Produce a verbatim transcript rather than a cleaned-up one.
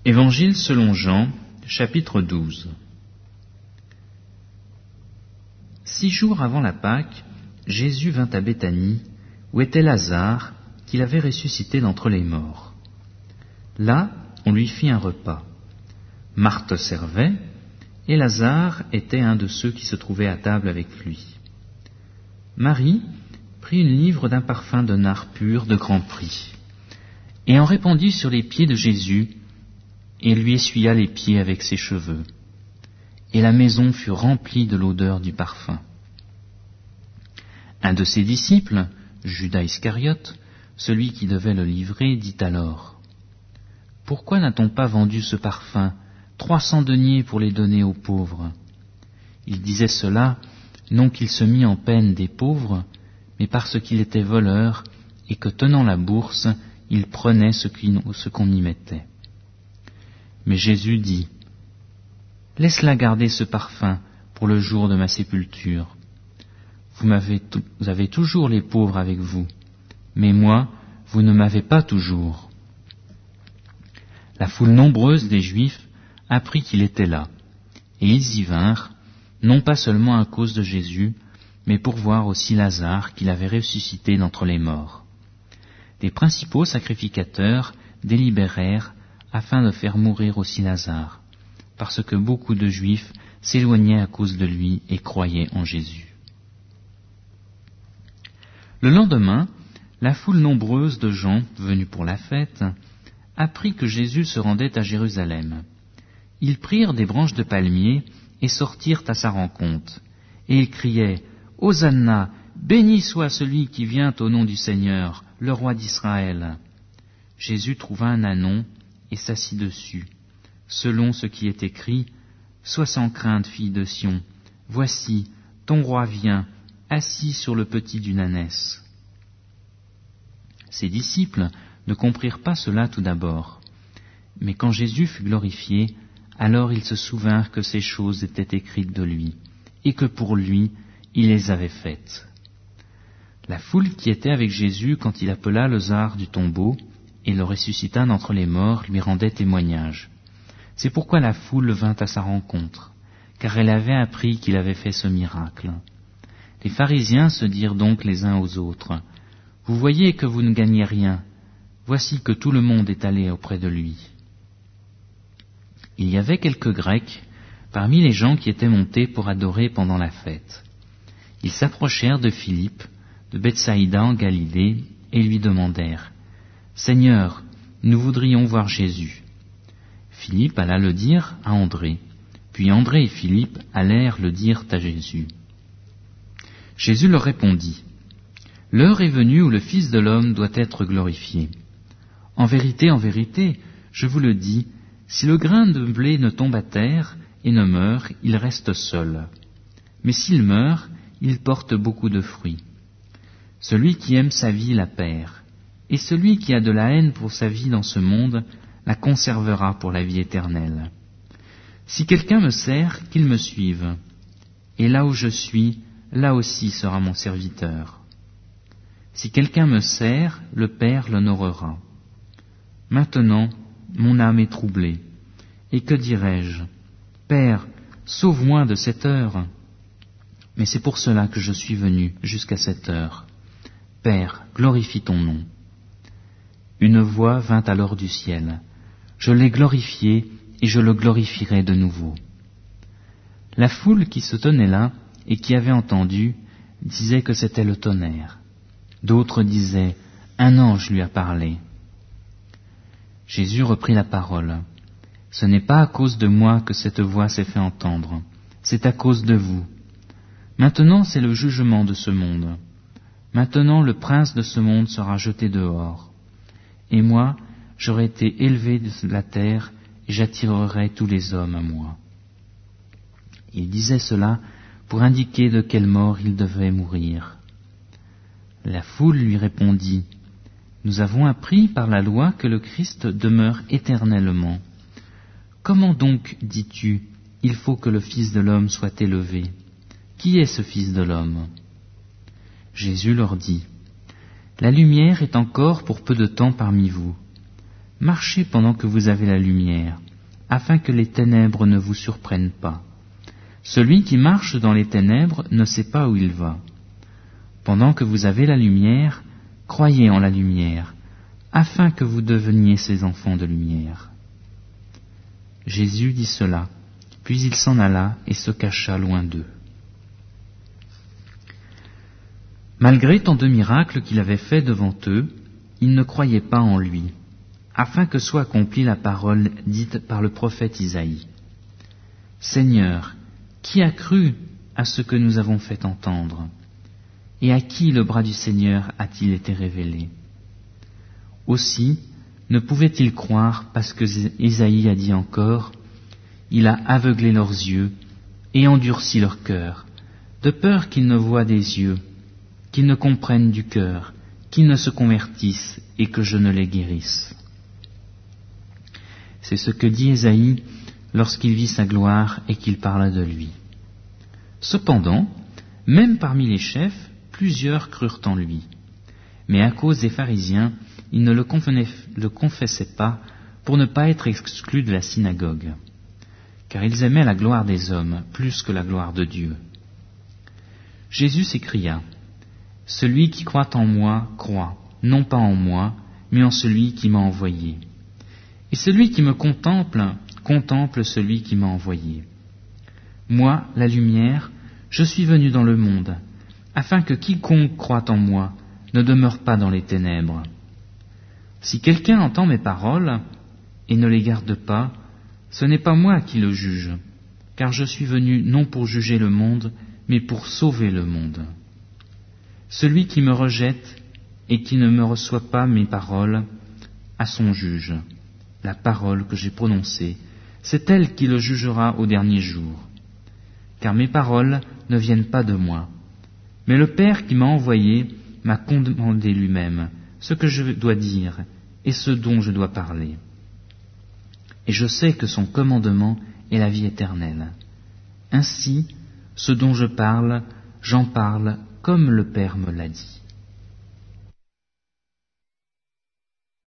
Évangile selon Jean, chapitre douze. Six jours avant la Pâque, Jésus vint à Béthanie, où était Lazare, qu'il avait ressuscité d'entre les morts. Là, on lui fit un repas. Marthe servait, et Lazare était un de ceux qui se trouvaient à table avec lui. Marie prit une livre d'un parfum de nard pur de grand prix, et en répandit sur les pieds de Jésus, et lui essuya les pieds avec ses cheveux. Et la maison fut remplie de l'odeur du parfum. Un de ses disciples, Judas Iscariote, celui qui devait le livrer, dit alors : « Pourquoi n'a-t-on pas vendu ce parfum, trois cents deniers pour les donner aux pauvres ?» Il disait cela, non qu'il se mît en peine des pauvres, mais parce qu'il était voleur, et que tenant la bourse, il prenait ce qu'on y mettait. Mais Jésus dit : « Laisse-la garder ce parfum pour le jour de ma sépulture. Vous, m'avez t- vous avez toujours les pauvres avec vous, mais moi, vous ne m'avez pas toujours. » La foule nombreuse des Juifs apprit qu'il était là, et ils y vinrent, non pas seulement à cause de Jésus, mais pour voir aussi Lazare qu'il avait ressuscité d'entre les morts. Les principaux sacrificateurs délibérèrent afin de faire mourir aussi Lazare, parce que beaucoup de Juifs s'éloignaient à cause de lui et croyaient en Jésus. Le lendemain, la foule nombreuse de gens venus pour la fête apprit que Jésus se rendait à Jérusalem. Ils prirent des branches de palmier et sortirent à sa rencontre, et ils criaient : « Hosanna, béni soit celui qui vient au nom du Seigneur, le roi d'Israël. » Jésus trouva un ânon et s'assit dessus, selon ce qui est écrit : « Sois sans crainte, fille de Sion, voici, ton roi vient, assis sur le petit d'une ânesse. » Ses disciples ne comprirent pas cela tout d'abord, mais quand Jésus fut glorifié, alors ils se souvinrent que ces choses étaient écrites de lui, et que pour lui, il les avait faites. La foule qui était avec Jésus quand il appela Lazare du tombeau et le ressuscita d'entre les morts lui rendait témoignage. C'est pourquoi la foule vint à sa rencontre, car elle avait appris qu'il avait fait ce miracle. Les pharisiens se dirent donc les uns aux autres : « Vous voyez que vous ne gagnez rien, voici que tout le monde est allé auprès de lui. » Il y avait quelques Grecs parmi les gens qui étaient montés pour adorer pendant la fête. Ils s'approchèrent de Philippe, de Bethsaïda en Galilée, et lui demandèrent : « Seigneur, nous voudrions voir Jésus. » Philippe alla le dire à André, puis André et Philippe allèrent le dire à Jésus. Jésus leur répondit : « L'heure est venue où le Fils de l'homme doit être glorifié. En vérité, en vérité, je vous le dis, si le grain de blé ne tombe à terre et ne meurt, il reste seul. Mais s'il meurt, il porte beaucoup de fruits. Celui qui aime sa vie la perd, et celui qui a de la haine pour sa vie dans ce monde la conservera pour la vie éternelle. Si quelqu'un me sert, qu'il me suive, et là où je suis, là aussi sera mon serviteur. Si quelqu'un me sert, le Père l'honorera. Maintenant, mon âme est troublée, et que dirai-je ? Père, sauve-moi de cette heure. Mais c'est pour cela que je suis venu jusqu'à cette heure. Père, glorifie ton nom. » Une voix vint alors du ciel. Je l'ai glorifié et je le glorifierai de nouveau. La foule qui se tenait là et qui avait entendu disait que c'était le tonnerre. D'autres disaient un ange lui a parlé. Jésus reprit la parole. Ce n'est pas à cause de moi que cette voix s'est fait entendre, c'est à cause de vous. Maintenant c'est le jugement de ce monde. Maintenant le prince de ce monde sera jeté dehors. Et moi, j'aurai été élevé de la terre et j'attirerai tous les hommes à moi. Il disait cela pour indiquer de quelle mort il devait mourir. La foule lui répondit : « Nous avons appris par la loi que le Christ demeure éternellement. Comment donc, dis-tu, il faut que le Fils de l'homme soit élevé ? Qui est ce Fils de l'homme ?» Jésus leur dit : « La lumière est encore pour peu de temps parmi vous. marchez pendant que vous avez la lumière, afin que les ténèbres ne vous surprennent pas. Celui qui marche dans les ténèbres ne sait pas où il va. Pendant que vous avez la lumière, croyez en la lumière, afin que vous deveniez ses enfants de lumière. » Jésus dit cela, puis il s'en alla et se cacha loin d'eux. Malgré tant de miracles qu'il avait faits devant eux, ils ne croyaient pas en lui, afin que soit accomplie la parole dite par le prophète Isaïe. « Seigneur, qui a cru à ce que nous avons fait entendre ? Et à qui le bras du Seigneur a-t-il été révélé ? Aussi, ne pouvaient-ils croire parce que Isaïe a dit encore « Il a aveuglé leurs yeux et endurci leur cœur, de peur qu'ils ne voient des yeux, qu'ils ne comprennent du cœur, qu'ils ne se convertissent et que je ne les guérisse. » C'est ce que dit Isaïe lorsqu'il vit sa gloire et qu'il parla de lui. Cependant, même parmi les chefs, plusieurs crurent en lui. Mais à cause des pharisiens, ils ne le, le confessaient pas pour ne pas être exclus de la synagogue, car ils aimaient la gloire des hommes plus que la gloire de Dieu. Jésus s'écria, « Celui qui croit en moi croit, non pas en moi, mais en celui qui m'a envoyé. Et celui qui me contemple, contemple celui qui m'a envoyé. Moi, la lumière, je suis venu dans le monde, afin que quiconque croit en moi ne demeure pas dans les ténèbres. Si quelqu'un entend mes paroles et ne les garde pas, ce n'est pas moi qui le juge, car je suis venu non pour juger le monde, mais pour sauver le monde. Celui qui me rejette et qui ne me reçoit pas mes paroles a son juge. La parole que j'ai prononcée, c'est elle qui le jugera au dernier jour. Car mes paroles ne viennent pas de moi, mais le Père qui m'a envoyé m'a commandé lui-même ce que je dois dire et ce dont je dois parler. Et je sais que son commandement est la vie éternelle. Ainsi, ce dont je parle, j'en parle comme le Père me l'a dit.